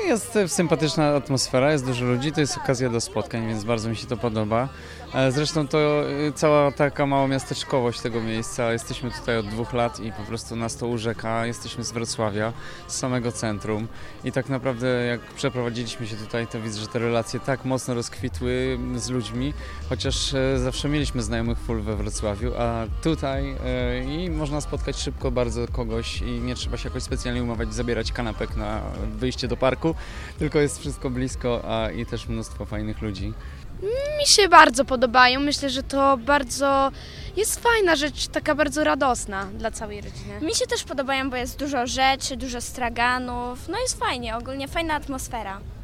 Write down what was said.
Jest sympatyczna atmosfera, jest dużo ludzi, to jest okazja do spotkań, więc bardzo mi się to podoba. Zresztą to cała taka mała miasteczkowość tego miejsca. Jesteśmy tutaj od 2 lat i po prostu nas to urzeka. Jesteśmy z Wrocławia, z samego centrum i tak naprawdę jak przeprowadziliśmy się tutaj, to widzę, że te relacje tak mocno rozkwitły z ludźmi, chociaż zawsze mieliśmy znajomych full we Wrocławiu, a tutaj i można spotkać szybko bardzo kogoś i nie trzeba się jakoś specjalnie umawiać, zabierać kanapek na wyjście do parku, tylko jest wszystko blisko, i też mnóstwo fajnych ludzi. Mi się bardzo podobają. Myślę, że to bardzo jest fajna rzecz, taka bardzo radosna dla całej rodziny. Mi się też podobają, bo jest dużo rzeczy, dużo straganów, no jest fajnie, ogólnie fajna atmosfera.